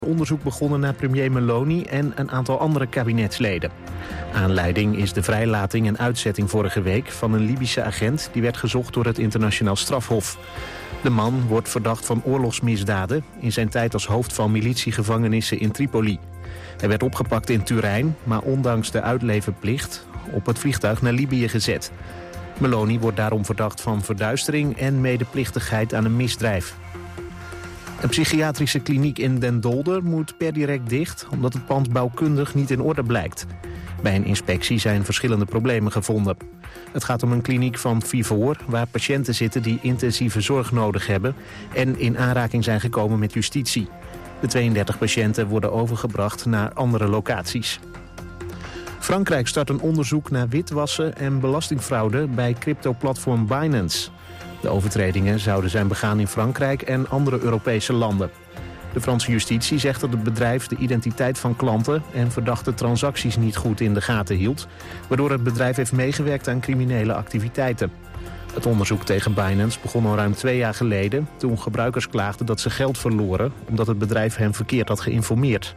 Onderzoek begonnen naar premier Meloni en een aantal andere kabinetsleden. Aanleiding is de vrijlating en uitzetting vorige week van een Libische agent die werd gezocht door het internationaal strafhof. De man wordt verdacht van oorlogsmisdaden in zijn tijd als hoofd van militiegevangenissen in Tripoli. Hij werd opgepakt in Turijn, maar ondanks de uitleverplicht op het vliegtuig naar Libië gezet. Meloni wordt daarom verdacht van verduistering en medeplichtigheid aan een misdrijf. Een psychiatrische kliniek in Den Dolder moet per direct dicht omdat het pand bouwkundig niet in orde blijkt. Bij een inspectie zijn verschillende problemen gevonden. Het gaat om een kliniek van Vivor waar patiënten zitten die intensieve zorg nodig hebben en in aanraking zijn gekomen met justitie. De 32 patiënten worden overgebracht naar andere locaties. Frankrijk start een onderzoek naar witwassen en belastingfraude bij cryptoplatform Binance. De overtredingen zouden zijn begaan in Frankrijk en andere Europese landen. De Franse justitie zegt dat het bedrijf de identiteit van klanten en verdachte transacties niet goed in de gaten hield, waardoor het bedrijf heeft meegewerkt aan criminele activiteiten. Het onderzoek tegen Binance begon al ruim 2 jaar geleden, toen gebruikers klaagden dat ze geld verloren omdat het bedrijf hen verkeerd had geïnformeerd.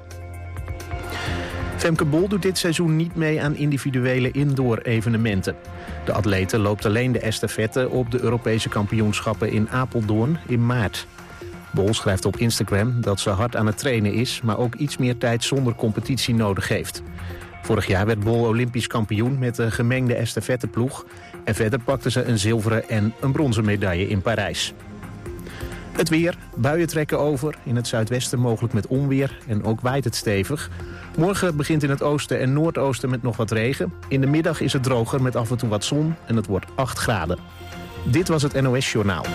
Femke Bol doet dit seizoen niet mee aan individuele indoor-evenementen. De atlete loopt alleen de estafette op de Europese kampioenschappen in Apeldoorn in maart. Bol schrijft op Instagram dat ze hard aan het trainen is, maar ook iets meer tijd zonder competitie nodig heeft. Vorig jaar werd Bol Olympisch kampioen met de gemengde estafetteploeg. En verder pakte ze een zilveren en een bronzen medaille in Parijs. Het weer, buien trekken over, in het zuidwesten mogelijk met onweer en ook waait het stevig. Morgen begint in het oosten en noordoosten met nog wat regen. In de middag is het droger met af en toe wat zon en het wordt 8 graden. Dit was het NOS Journaal.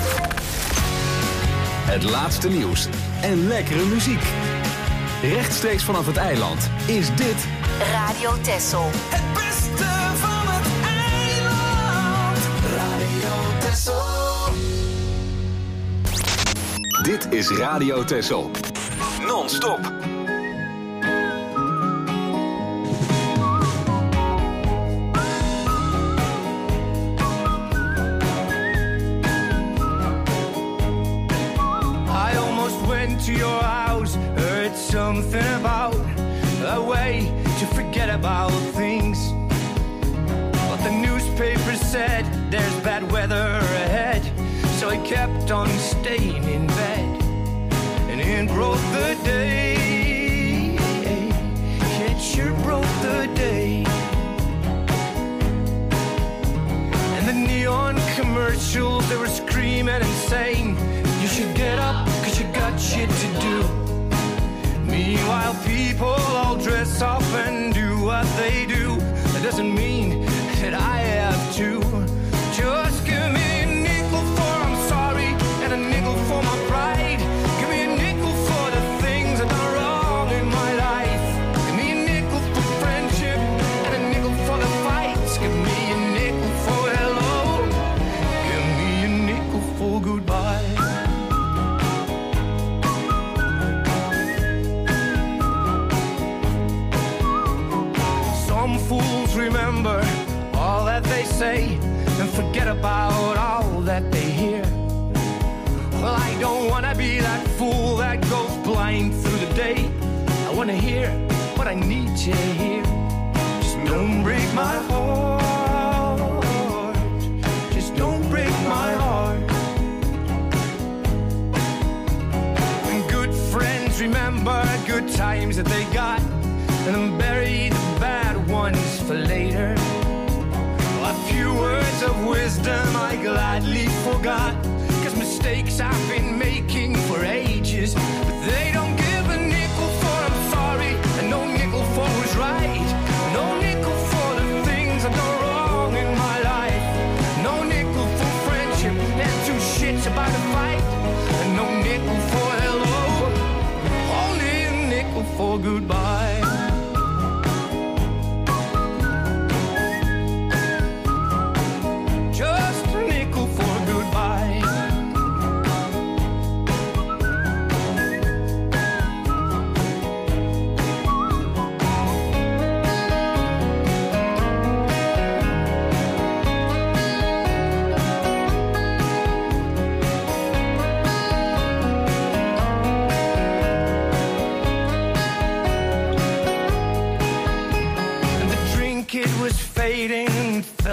Het laatste nieuws en lekkere muziek. Rechtstreeks vanaf het eiland is dit Radio Texel. Het beste van het eiland. Radio Texel. Dit is Radio Texel. Non-stop. To your house, heard something about a way to forget about things. But the newspaper said there's bad weather ahead, so I kept on staying in bed. And it broke the day. It sure broke the day. And the neon commercials, they were screaming and saying, you should get up, cause you got shit to do. Meanwhile, people all dress up and do what they do. That doesn't mean that I have to. Just give me a nickel for I'm sorry, and a nickel for my pride. Give me a nickel for the things I've done wrong in my life. Give me a nickel for friendship, and a nickel for the fights. Give me a nickel for hello. Give me a nickel for goodbye. Fools remember all that they say and forget about all that they hear. Well, I don't wanna be that fool that goes blind through the day. I wanna hear what I need to hear. Just don't break my heart. Just don't break my heart. When good friends remember good times that they got and then bury the bad ones for later. A few words of wisdom I gladly forgot, cause mistakes I've been making for ages. But they don't give a nickel for I'm sorry, and no nickel for who's right. No nickel for the things I've done wrong in my life. No nickel for friendship and 2 shits about a fight. And no nickel for hello, only a nickel for goodbye.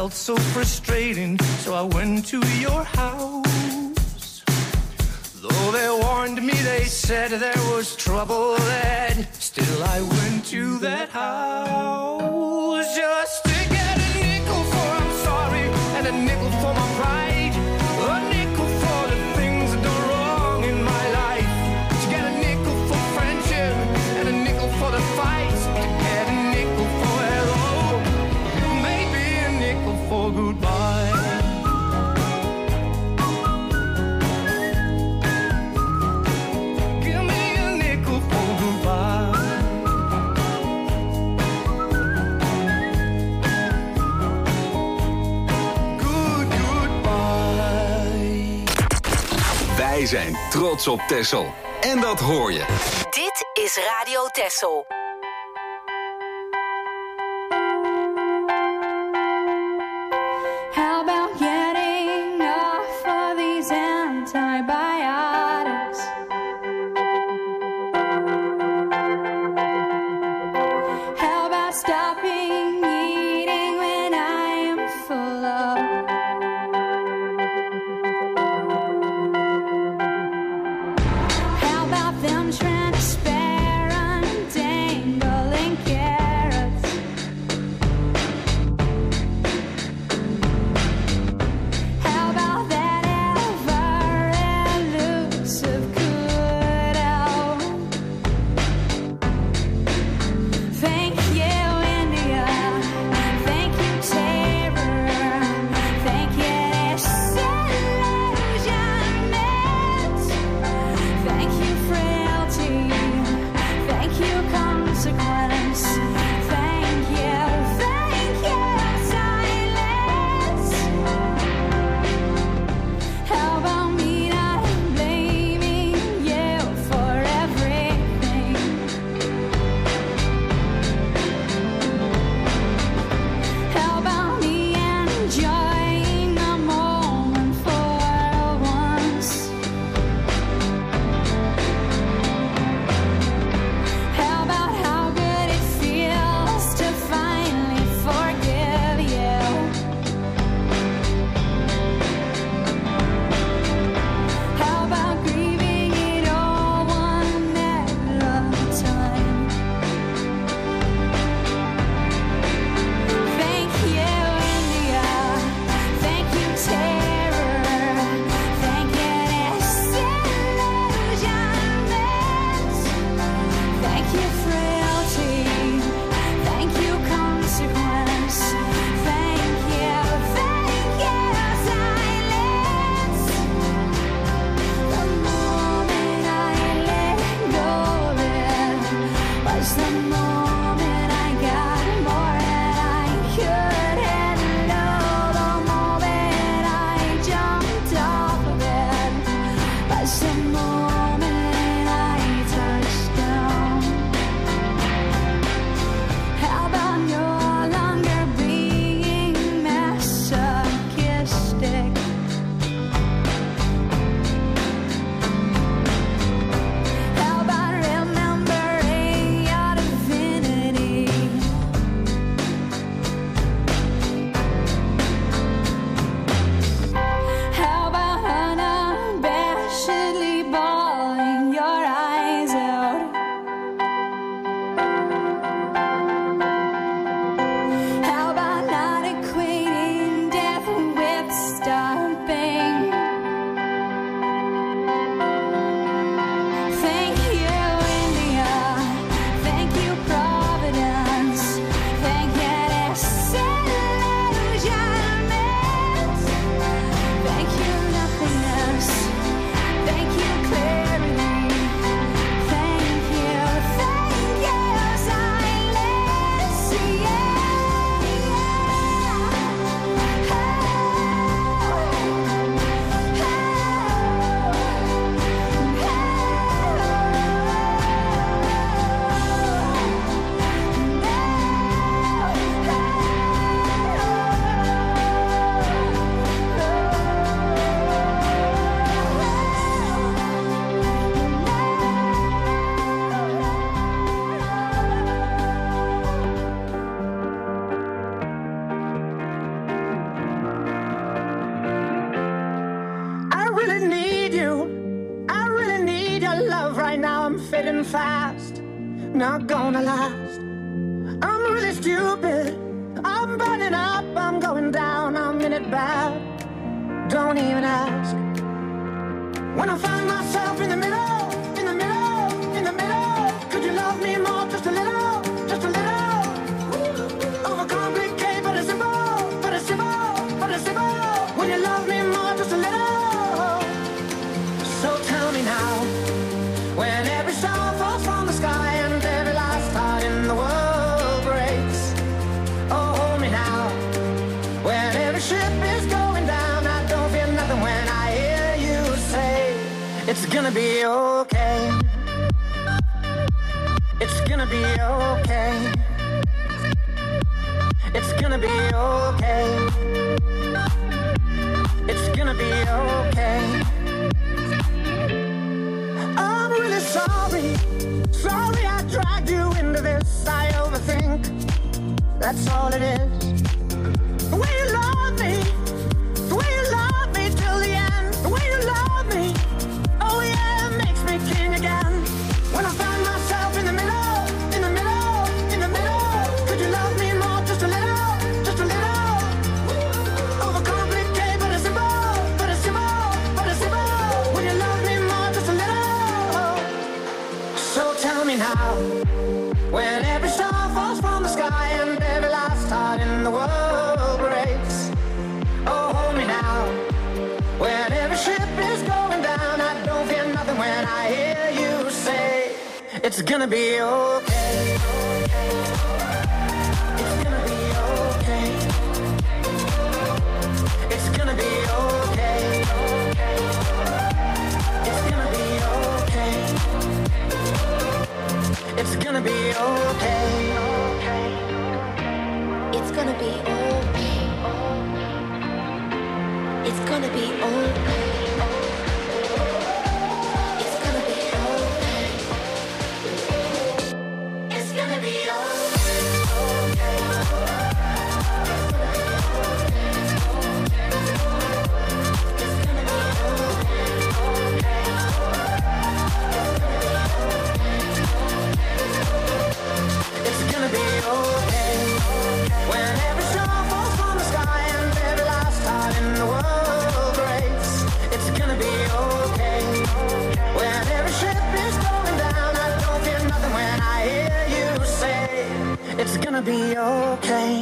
felt so frustrating, so I went to your house. Though they warned me, they said there was trouble ahead, still I went to that house just to get a nickel for I'm sorry and a nickel for my pride, a nickel for the things that are wrong in my life, to get a nickel for friendship and a nickel for the fights, to get a nickel for hello, maybe a nickel for goodbye. Give me a nickel for goodbye. Good goodbye. Wij zijn trots op Texel. En dat hoor je. Dit is Radio Texel. How about getting off of these antibiotics? How about stopping eating when I am full of? How about them transparent dangling carrots? How about that ever elusive kudo? Thank you, India. Thank you, terror. Thank you, disillusionment. Thank you, frailty. Thank you, consequence. Thank you, silence. How about me not blaming you for everything? How about me enjoying the moment for once? How about how good moving fast, not gonna last. I'm really stupid, I'm burning up, I'm going down, I'm in it bad. Don't even ask. When I find myself in the middle, in the middle, in the middle, could you love me more, just a little, just a little? Overcomplicate, but it's simple, but it's simple, but it's simple. Will you love me more, just a little? So tell me now, when every star falls from the sky and every last heart in the world breaks. Oh, hold me now, when every ship is going down, I don't feel nothing when I hear you say, it's gonna be okay. It's gonna be okay. It's gonna be okay. It's gonna be okay. I'm really sorry. Sorry I dragged you into this. I overthink. That's all it is. The way you love me. The way you love me till the end. The way you love me. Oh yeah, it makes me king again. When I find myself in the middle, in the middle, in the middle, could you love me more, just a little, just a little? Overcomplicate, but it's simple, but it's simple, but it's simple. Will you love me more, just a little? So tell me now, when every star falls from the sky and every last heart in the world breaks. Oh, hold me now, when every ship is going down, I don't feel nothing when I hear you say, it's gonna be okay. It's gonna be okay. It's gonna be okay. It's gonna be okay. It's gonna be okay. It's gonna be okay. It's gonna be okay. It's gonna be okay. It's gonna be It's gonna be okay. When every star falls from the sky and every last heart in the world breaks. It's gonna be okay. When every ship is going down, I don't feel nothing when I hear you say, it's gonna be okay.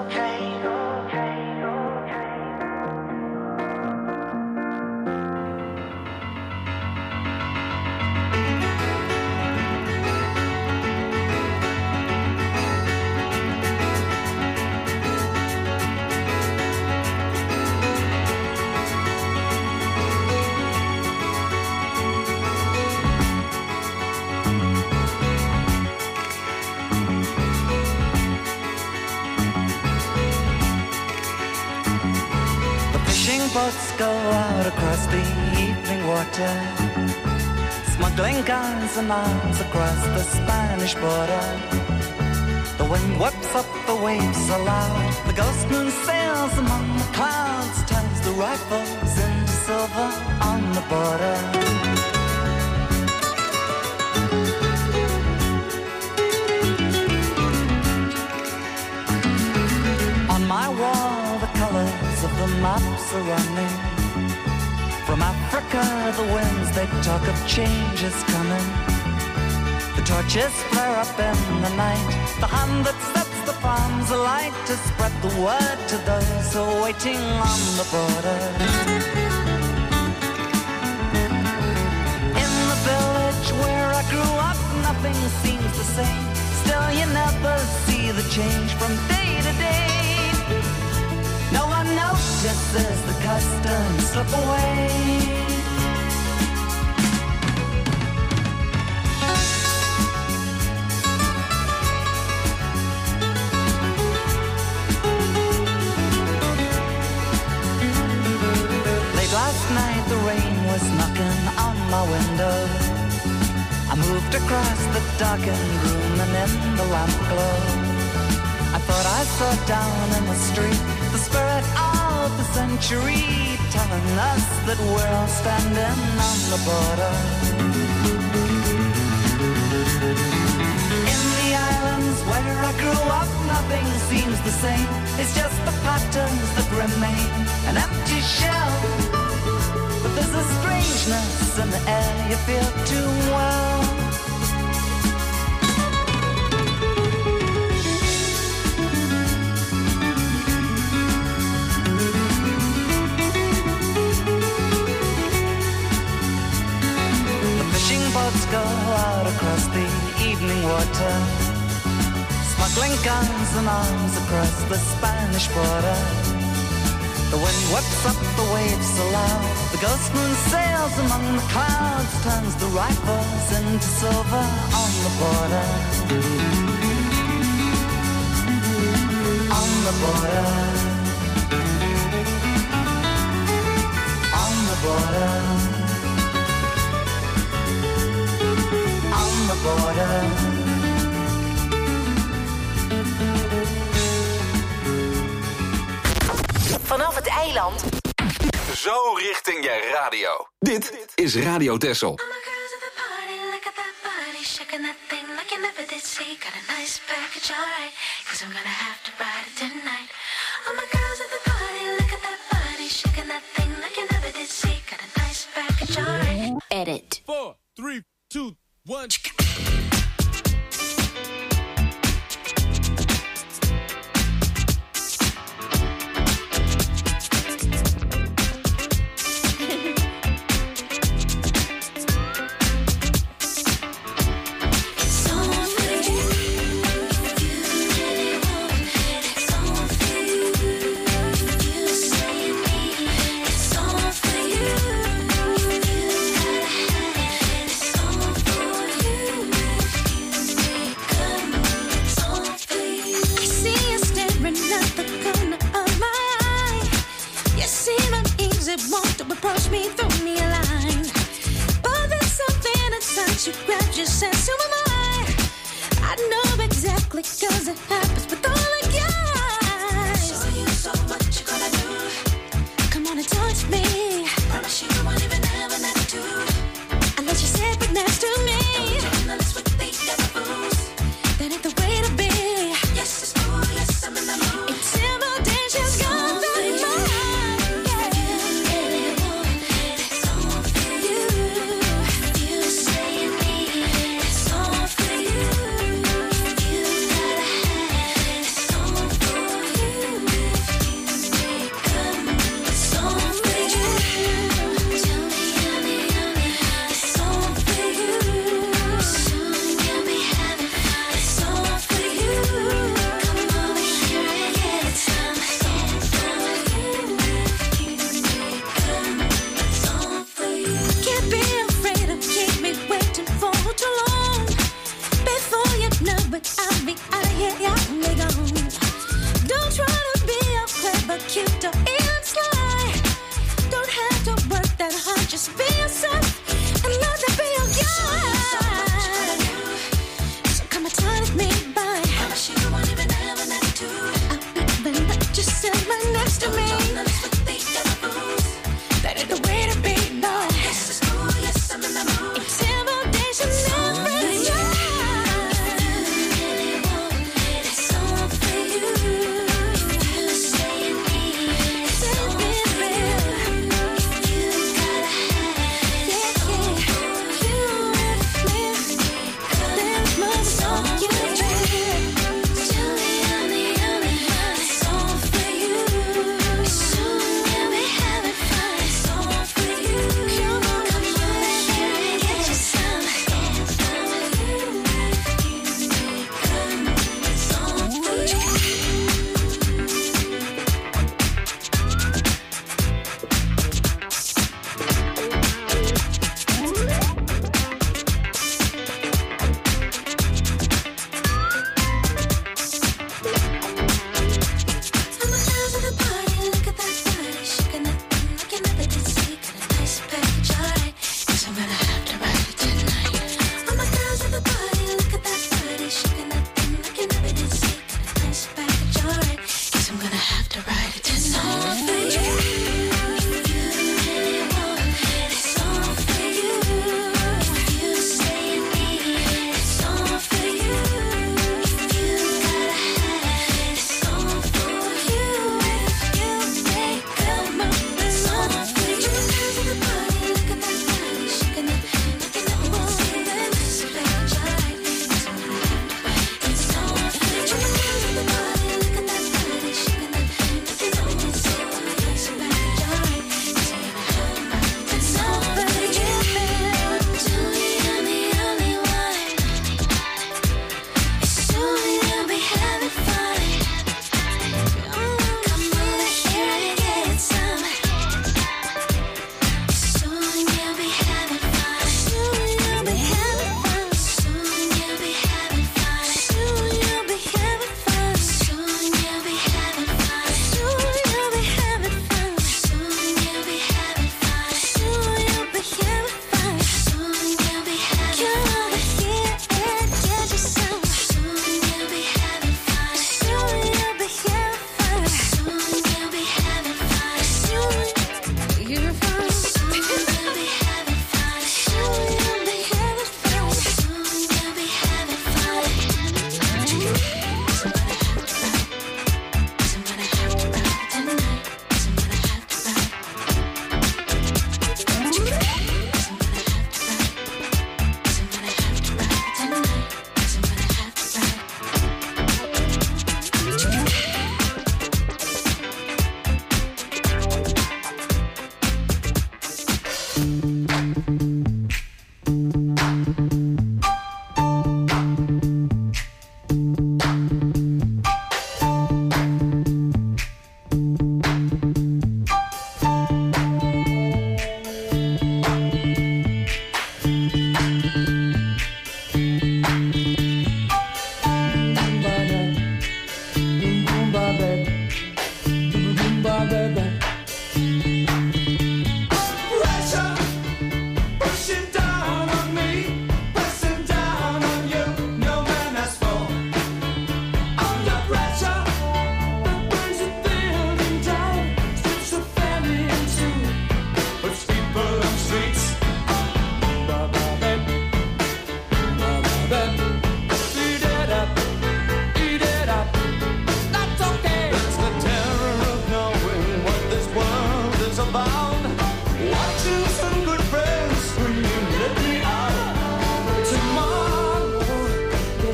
Boats go out across the evening water, smuggling guns and arms across the Spanish border. The wind whips up the waves aloud, the ghost moon sails among the clouds, turns the rifles into silver on the border. On my wall the colors of the maps are running. From Africa the winds they talk of change is coming. The torches flare up in the night, the hand that sets the farms alight to spread the word to those who are waiting on the border. In the village where I grew up nothing seems the same. Still you never see the change from day to day. No one notices the customs slip away. Late last night the rain was knocking on my window. I moved across the darkened room and in the lamp glow I thought I saw down in the street the spirit of the century, telling us that we're all standing on the border. same. It's just the patterns that remain, an empty shell. But there's a strangeness in the air you feel too well. Boats go out across the evening water, smuggling guns and arms across the Spanish border. The wind whips up the waves so loud, the ghost moon sails among the clouds, turns the rifles into silver on the border. On the border. On the border. On the border. Vanaf het eiland. Zo richting je radio. Dit is Radio Texel. All my girls at the party, look at that body, shaking that thing like you never did see. Got a nice package, alright, 'cause I'm gonna have to ride it tonight. All my girls at the party, look at that body, shaking that thing like you never did see. Got a nice package, alright. Edit. 4, 3, 2, 1. Want to approach me, throw me a line, but there's something inside you grabs your sense. Who am I know exactly 'cause it happens with all the guys. Show you so what you gonna do. Come on and touch me. Promise you won't even have an attitude unless you sit right next to me. Don't journalists with the other fools. That ain't the way to be. Yes, it's cool. Yes, I'm in the mood. Intimidation's gone very far.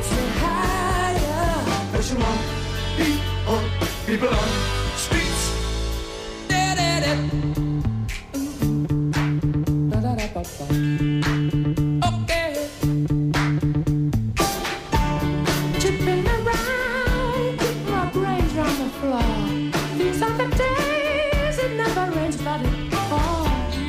gets me higher. What you want? People on streets. Okay. Chipping around, keep my brains on the floor. These are the days it never rains, but it falls.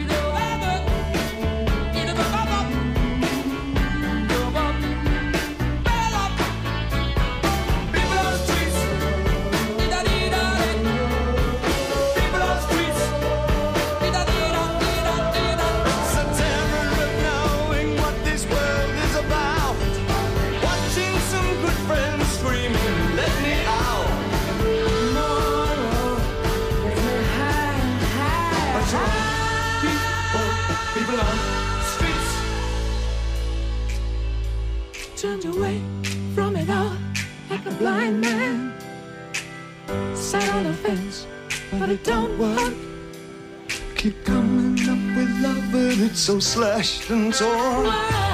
Turned away from it all like a blind man. Sat on the fence, but it don't work. Keep coming up with love, but it's so slashed and torn.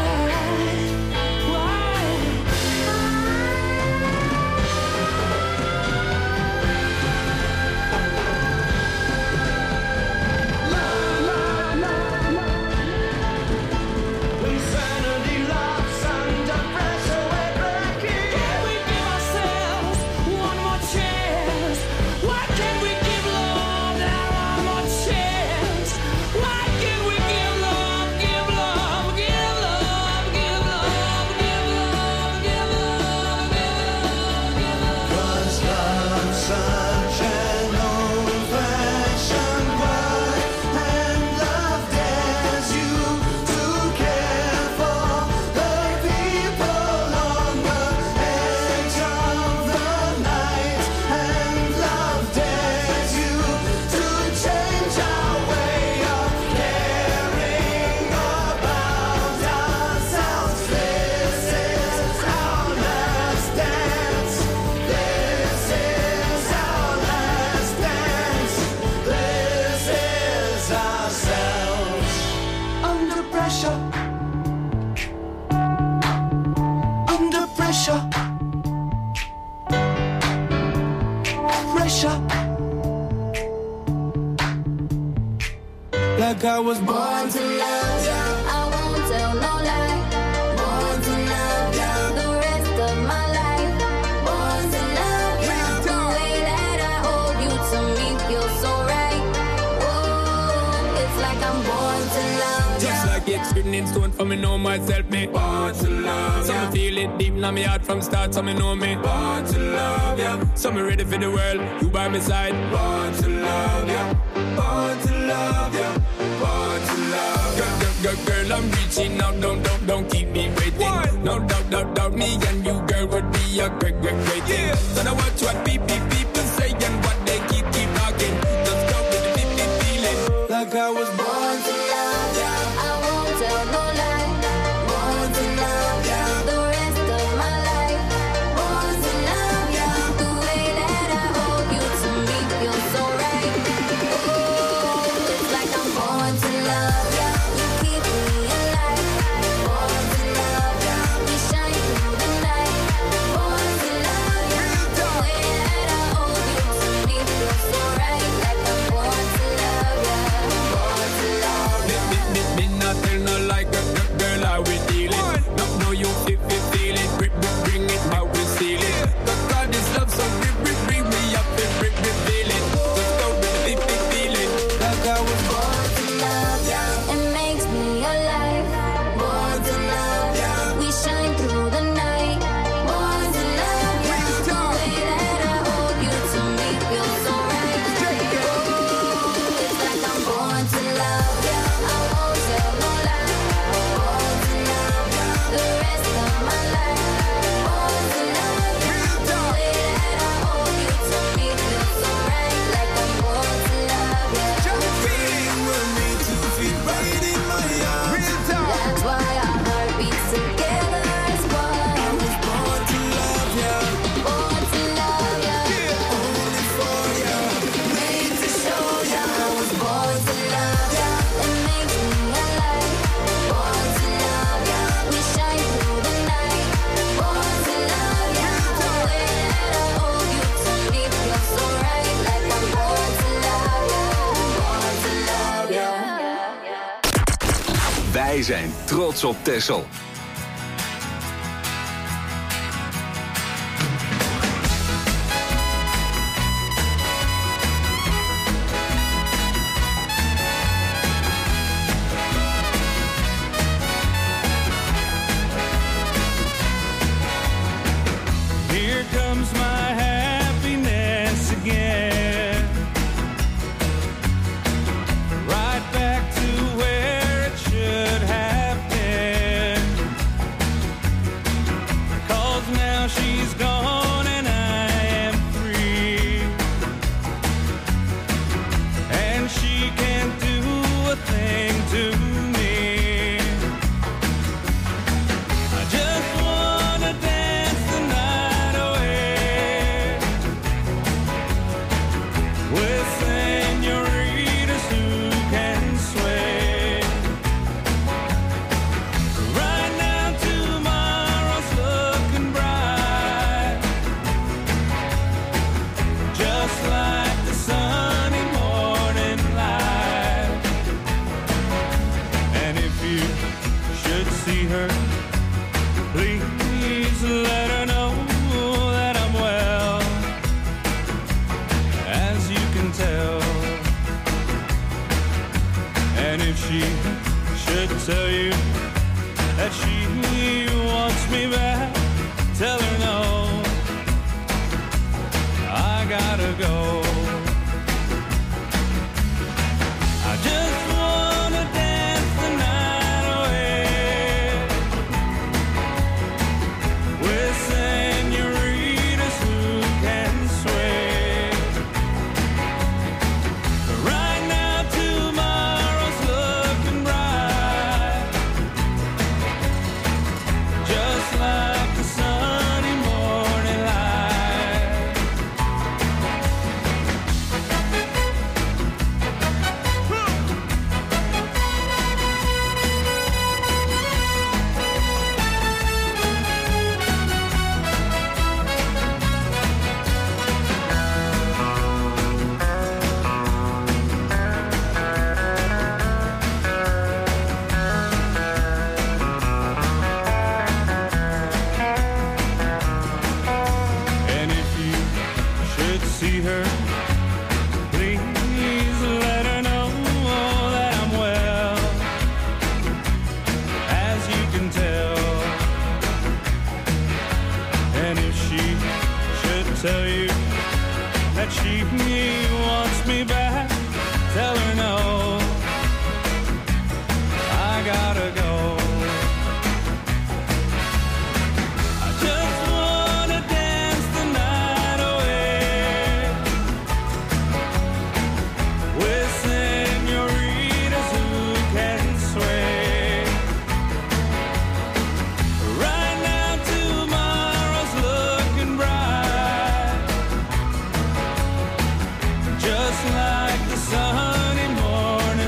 Like I was born to love you. I won't tell no lie. Born to love you the rest of my life. Born to love you. The way that I hold you to me feels so right. Whoa, it's like I'm born to love you. Just like it's written in stone for me know myself, me born to love. So me feel it deep in my heart from start, so me know me born to love you. So me ready for the world, you by my side. Born to love you. Born to love you. Born to love you. Girl, I'm reaching out, don't keep me waiting. No doubt, me and you, girl, would be a great thing. So now watch what people say and what they keep talking. Just go with the feeling. Like I was born to love you. I won't tell no lie. Born to love you the rest of my life. Born to love you the way that I hold you to me feels so right. Ooh, it's like I'm born to love you. You keep me alive. Born to love you. We shine through the night. Born to love you the way that I hold Wij zijn trots op Texel. Here comes my happiness again. Right back to where it should have been. 'Cause now she's gone and I am free. And she can't do a thing to me. I just wanna dance the night away with senoritas who can sway. Right now tomorrow's looking bright, just like the sunny morning light. And if you should see her, please let her know that I'm well, as you can tell. And if she should tell you that she wants me back, tell her no, I gotta go. I just wanna dance the night away with senoritas who can sway. Right now tomorrow's looking bright, just like the sunny morning light. And if you should see her, please let her know that I'm well, as you can tell. And if she should tell you that she wants me back, tell her no, I gotta go. I just wanna dance the night away with senoritas who can sway. Right now tomorrow's looking bright, just like the sunny morning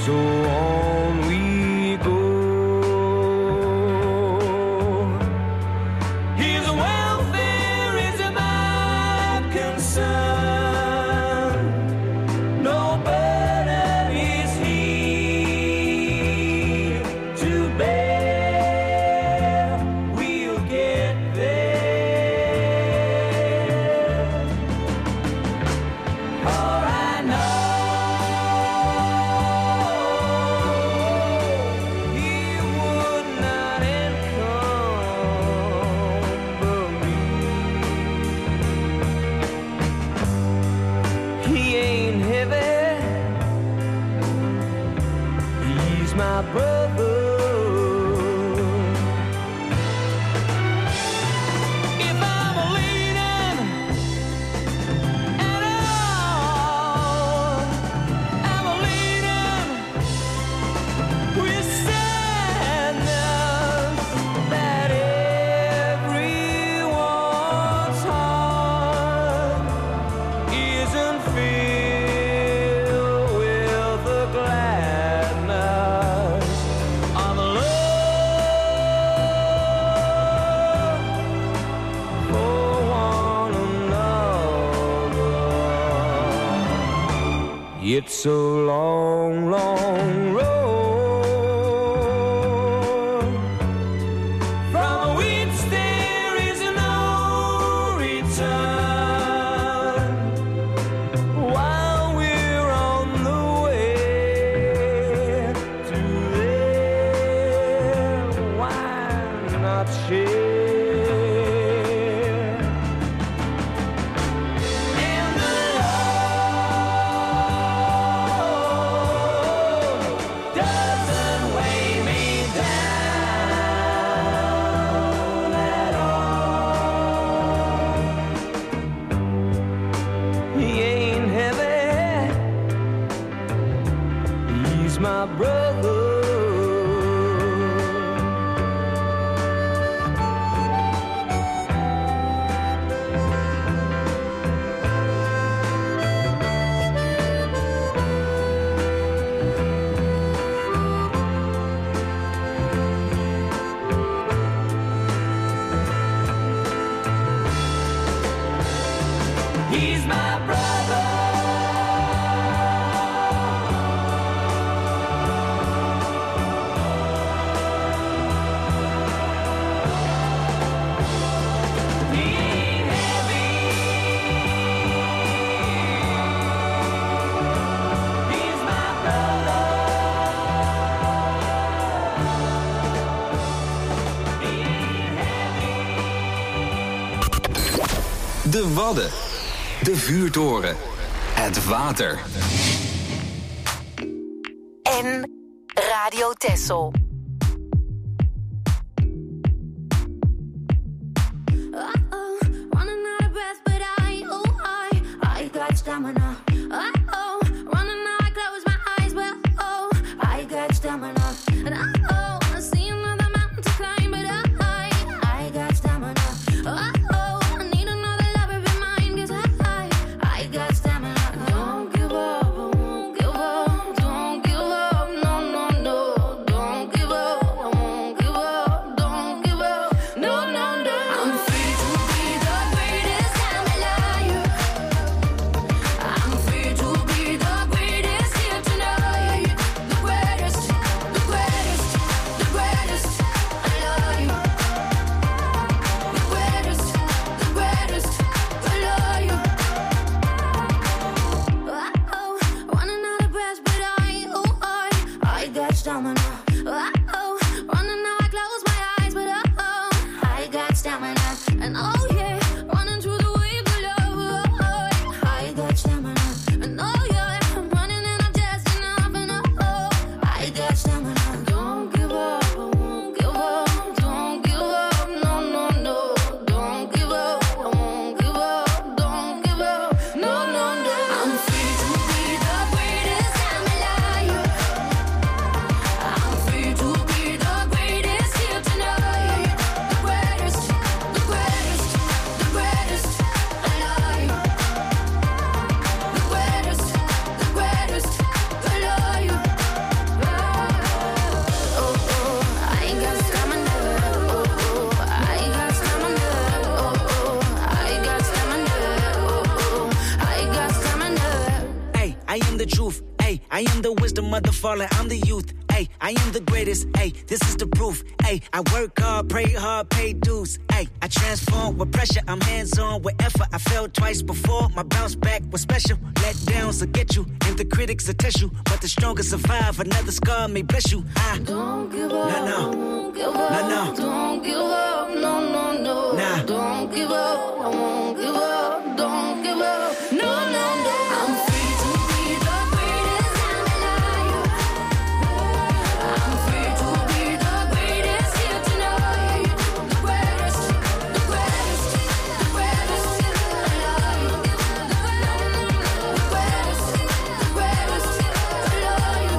So on we go. His welfare is my concern. No burden is he to bear. We'll get there. For I know he would not encumber me. He ain't heavy. He's my brother. If I'm leaning at all, I'm leaning with sadness that everyone's heart isn't filled with the gladness of love for one another. It's a long, long road from which there is no return. While we're on the way to there, why not share? And the Lord doesn't weigh me down at all. He ain't heavy. He's my brother. He's my brother. He ain't heavy. He's my brother. He ain't heavy. De Wadden. De vuurtoren. Het water. En Radio Texel. Uh-oh, running out of breath, but I got stamina. Uh-oh, running out, I close my eyes, but I got stamina. And uh-oh, I see another mountain to climb, but I got stamina. Uh-oh, I need another lover in mine, 'cause I got stamina. Don't give up, I won't give up, don't give up, no, no, no. Don't give up, I won't give up, don't give up, no, no, no. I'm free to be the greatest I'm alive. I'm free to be the greatest here tonight. The greatest, the greatest, the greatest alive. The greatest, the greatest alive. Uh-oh, running out of breath, but I got stamina. Uh-oh, running out, I close my eyes, but I got stamina. And oh yeah, running through the waves of love, I got stamina. And oh yeah, I'm running and I'm just enough, and I got stamina. Don't give up, I won't give up, don't give up, no, no, no. Don't give up, I won't give up, don't give up, no, no, no. I'm free to be the greatest I'm alive. I'm free to be mother falling, I'm the youth. Ay, I am the greatest. Ay, this is the proof. Ay, I work hard, pray hard, pay dues. Ay, I transform with pressure. I'm hands-on with effort. I fell twice before. My bounce back was special. Let downs will get you, and the critics will test you. But the strongest survive. Another scar may bless you. I don't give up. No, no. Won't give up. No, no. Don't give up. No, no, no. Nah. Don't give up. I won't give up. Don't give up. No, no, no. I'm free to be the greatest. I'm alive. I'm free to be the greatest here tonight. The greatest, the greatest, the greatest alive. The greatest, the greatest alive.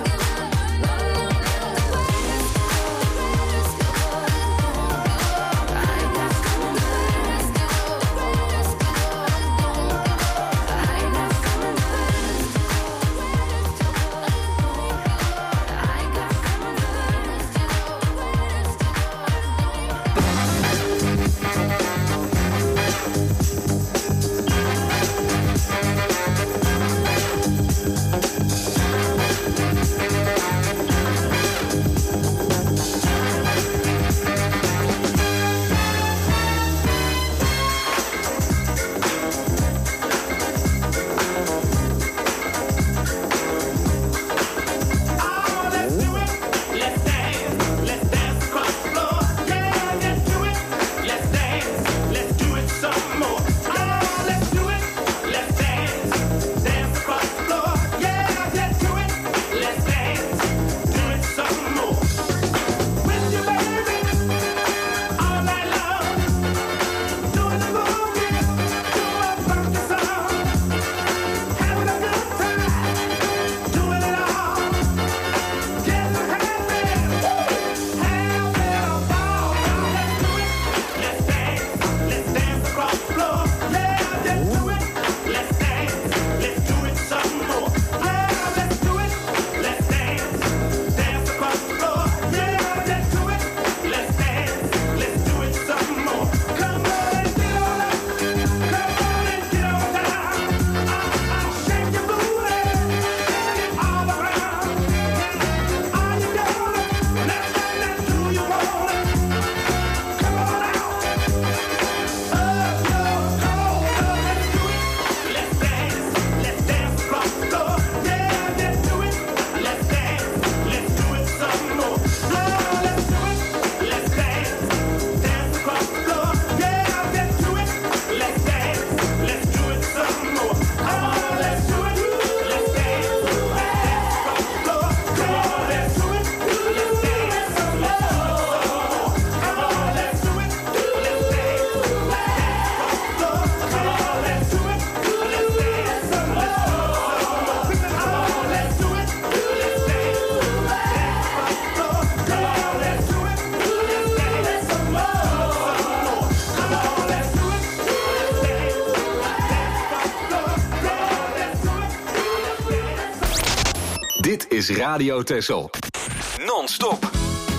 Dit is Radio Texel. Non-stop.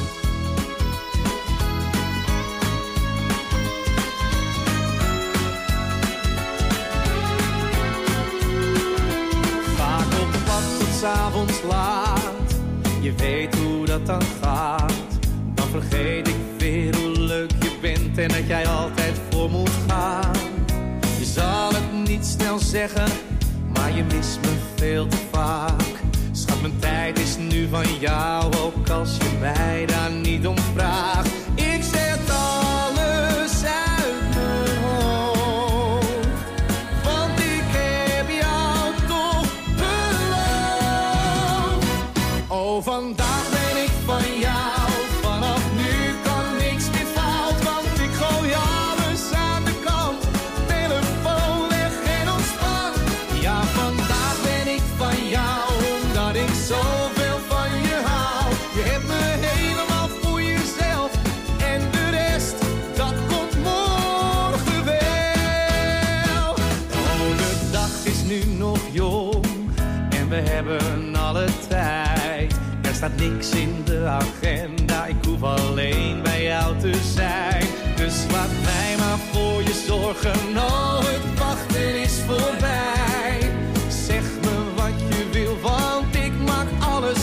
Vaak op pad tot 's avonds laat. Je weet hoe dat dan gaat. Dan vergeet ik weer hoe leuk je bent en dat jij altijd voor moet gaan. Je zal het niet snel zeggen, maar je mist me veel te vaak. Schat, mijn tijd is nu van jou, ook als je mij daar niet om vraagt. Ik zet alles uit mijn hoofd, want ik heb jou toch beloofd. Oh, vandaag ben ik van jou, vanaf nu kan niks meer fout, want ik gooi alles aan de kant. Telefoon weg en ontspan. Ja, vandaag ben ik van jou, omdat ik zoveel van je hou. Je hebt me helemaal voor jezelf en de rest, dat komt morgen wel. Oh, de dag is nu nog jong en we hebben alle tijd. Er staat niks in de agenda, ik hoef alleen bij jou te zijn. Dus laat mij maar voor je zorgen, oh, het wachten is voorbij. Zeg me wat je wil, want ik maak alles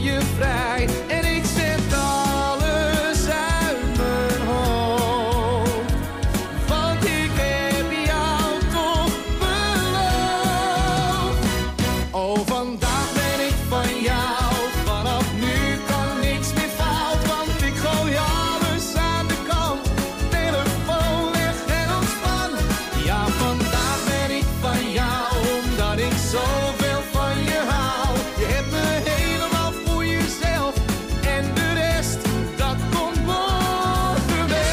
je vrij. En ik zet alles uit mijn hoofd. Want ik heb jou toch beloofd. Oh, vandaag ben ik van jou. Vanaf nu kan niks meer fout. Want ik gooi alles aan de kant. Telefoon weg en ontspan. Ja, vandaag ben ik van jou. Omdat ik zoveel van je hou. Je hebt me helemaal voor jezelf. En de rest, dat komt morgen wel.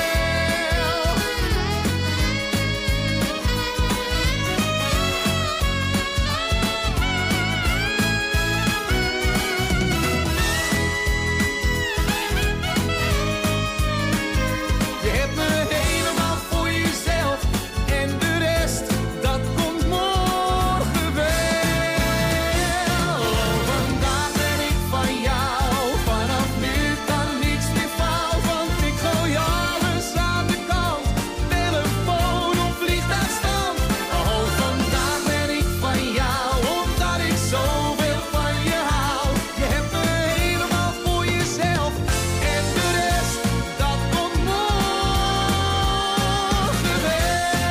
Je hebt me helemaal voor jezelf. En de rest, dat komt morgen wel. Vandaag ben ik van jou. Vanaf nu kan niks meer fout. Want ik gooi alles aan de kant. Telefoon of vliegtuigstand. Oh, vandaag ben ik van jou. Omdat ik zoveel van je hou. Je hebt me helemaal voor jezelf. En de rest, dat komt morgen wel.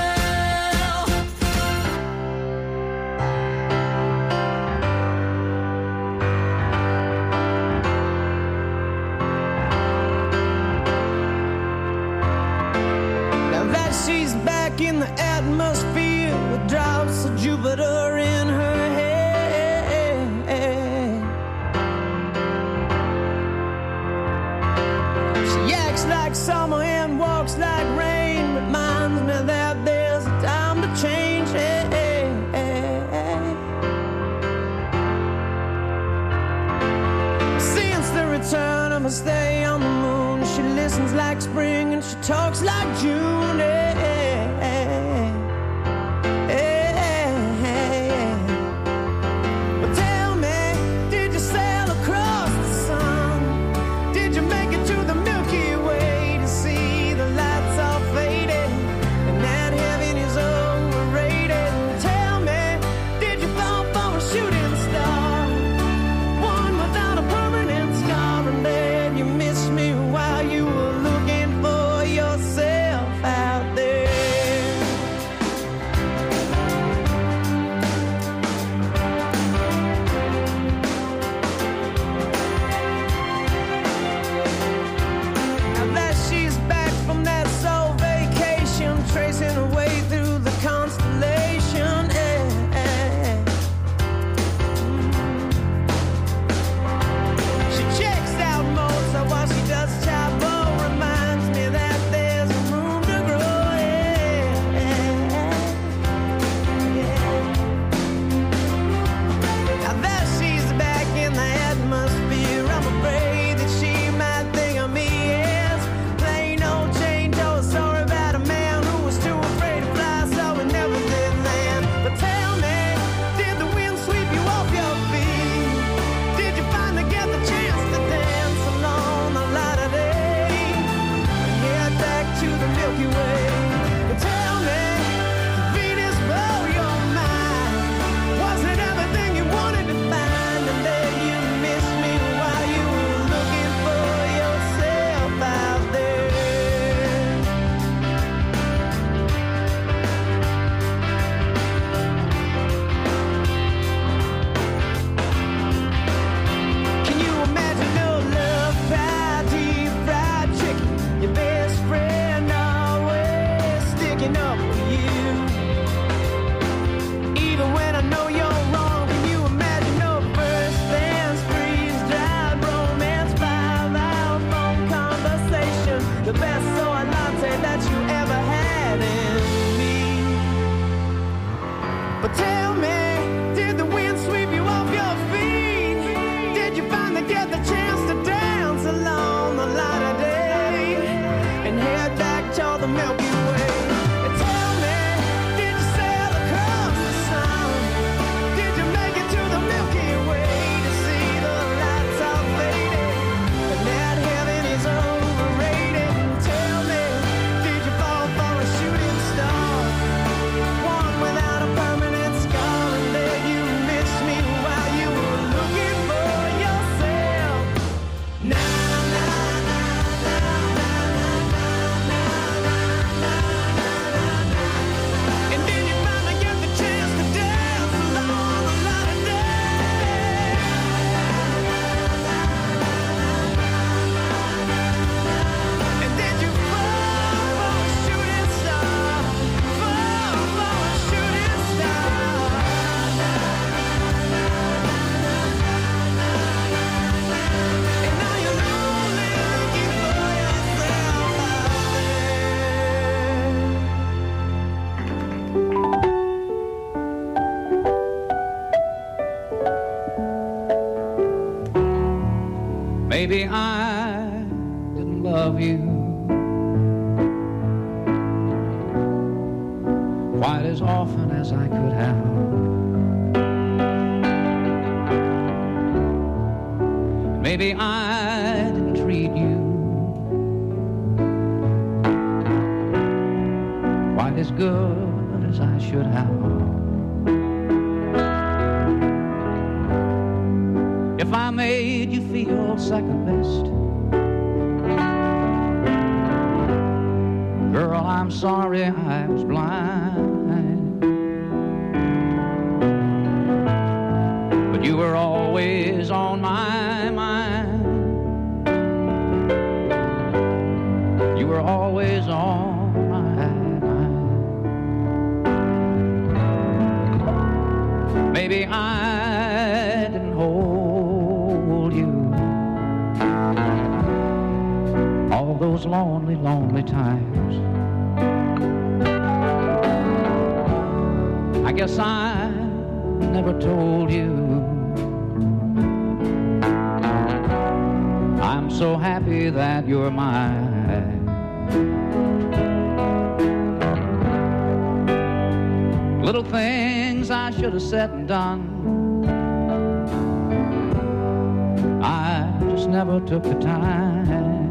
Now that she's back in the atmosphere with drops of Jupiter in her head. She acts like summer and walks like rain. Reminds me that there's a time to change. Since the return of her stay on the moon, she listens like spring and she talks like June. But tell me, did you sail across the sun? Did you make it to the Milky Way to see the lights all faded and that heaven is overrated? Tell me, did you fall for a shooting star? One without a permanent scar, and then you missed me while you were looking for yourself out there. Maybe I didn't love you quite as often as I could have. Maybe I didn't treat you quite as good as I should have. If I made you feel second best, girl, I'm sorry I was blind. But you were always on my mind. You were always on my mind. Maybe I didn't hold you all those lonely, lonely times. I guess I never told you I'm so happy that you're mine. Little things I should have said and done, I just never took the time.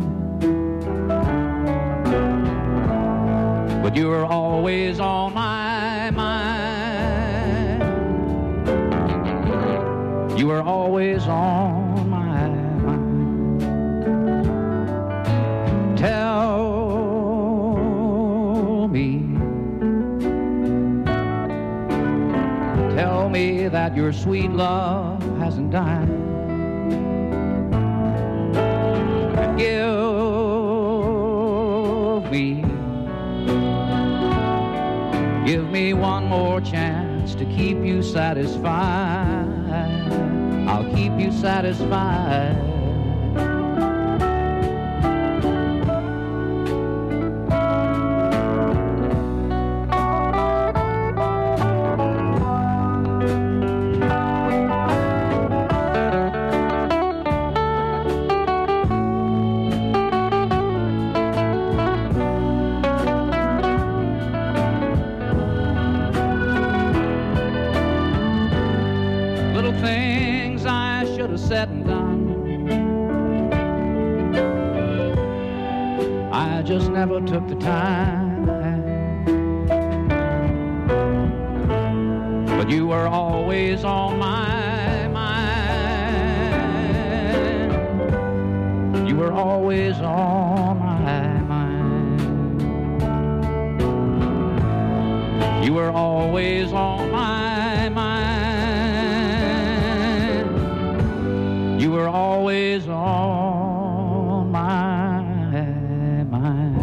But you were always on my mind. You were always on my mind. Tell me that your sweet love hasn't died. And give me one more chance to keep you satisfied. I'll keep you satisfied. Said and done, I just never took the time. But you were always on my mind. You were always on my mind. You were always on my mind. You were always on my mind.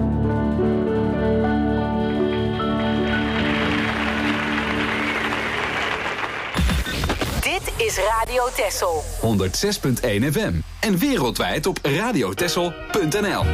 Dit is Radio Texel. 106.1 FM. En wereldwijd op radiotexel.nl.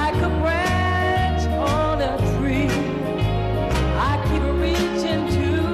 To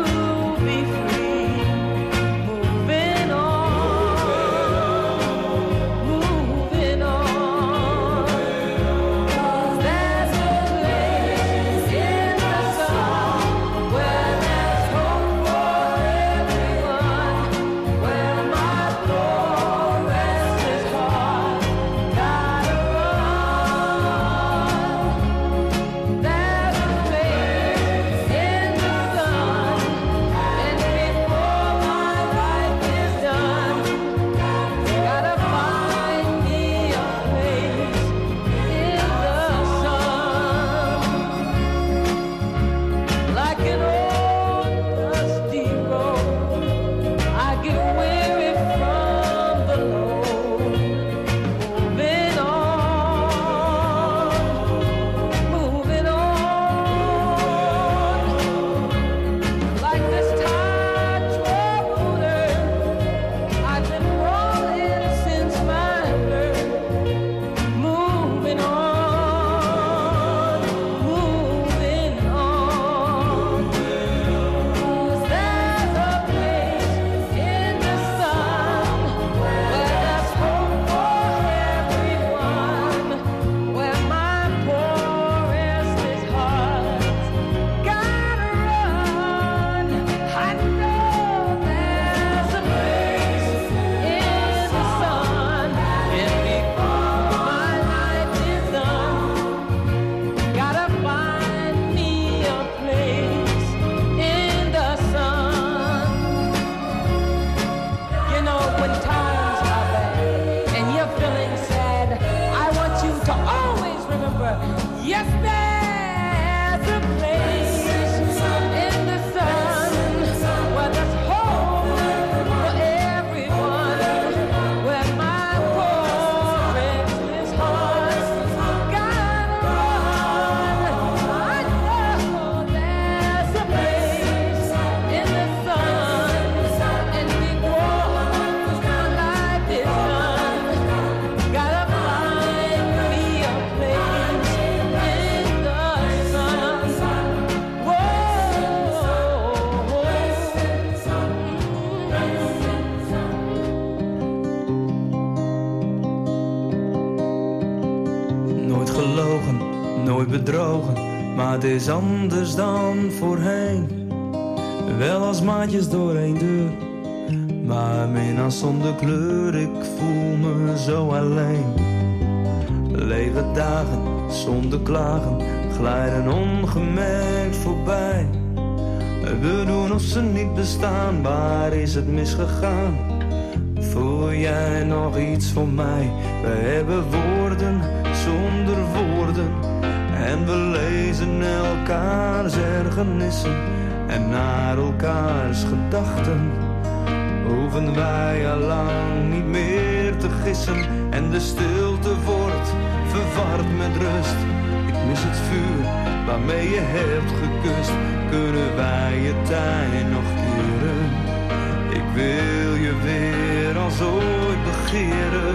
vervlogen, maar het is anders dan voorheen. Wel als maatjes door één deur, maar mina zonder kleur, ik voel me zo alleen. Lege dagen zonder klagen glijden ongemerkt voorbij. We doen of ze niet bestaan, waar is het misgegaan? Voel jij nog iets voor mij? We hebben woorden zonder woorden en we lezen elkaars ergernissen en naar elkaars gedachten. Hoeven wij al lang niet meer te gissen en de stilte wordt verward met rust. Ik mis het vuur waarmee je hebt gekust. Kunnen wij je tijd nog keren? Ik wil je weer als ooit begeren.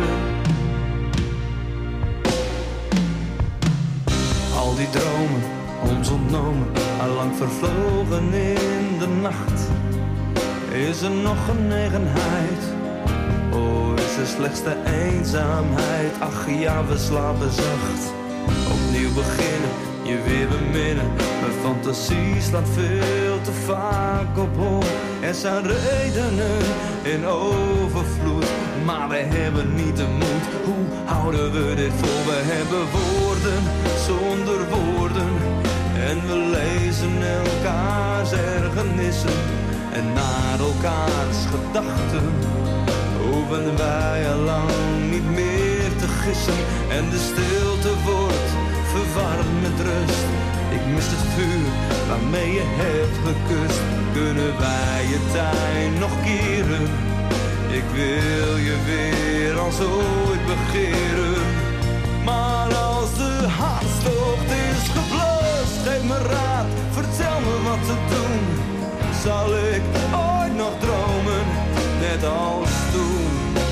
Al die dromen, ons ontnomen, allang vervlogen in de nacht. Is er nog genegenheid? Oh, is er slechts de eenzaamheid? Ach ja, we slapen zacht. Opnieuw beginnen, je weer beminnen. Mijn fantasie slaat veel te vaak op hol. Er zijn redenen in overvloed, maar we hebben niet de moed. Hoe houden we dit vol? We hebben woorden zonder woorden en we lezen elkaars ergernissen en naar elkaars gedachten. Hoeven wij al lang niet meer te gissen en de stilte wordt verwarmd met rust. Ik mis het vuur waarmee je hebt gekust. Kunnen wij je tijd nog keren? Ik wil je weer als ooit begeren. Maar als de hartstocht is geblust, geef me raad, vertel me wat te doen. Zal ik ooit nog dromen, net als toen?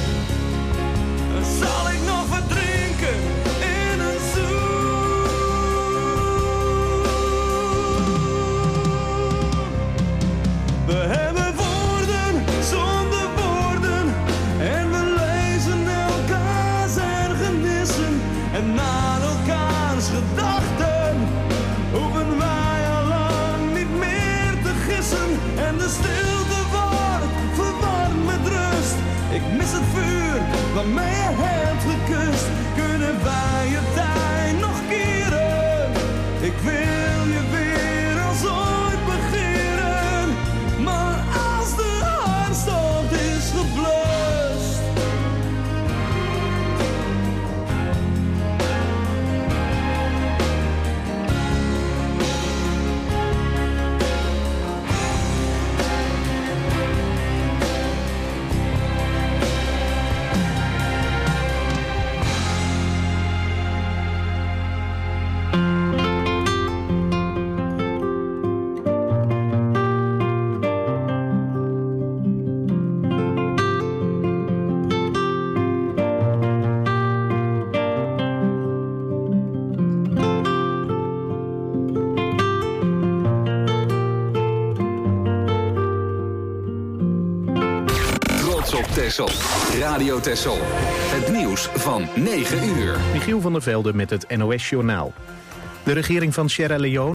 Zal ik nog verdrinken in een zoen? We hebben woorden zonder woorden en we lezen elkaars ergernissen en naar elkaars gedachten. Hoeven wij al lang niet meer te gissen en de stilte wordt verwarmd met rust. Ik mis het vuur waarmee je hebt gekust. Kunnen wij je tijd nog keren? Ik wil je weer als ooit begeren. Maar als de hartstocht is geblust. Texel. Radio Texel. Het nieuws van 9 uur. Michiel van der Velde met het NOS-journaal. De regering van Sierra Leone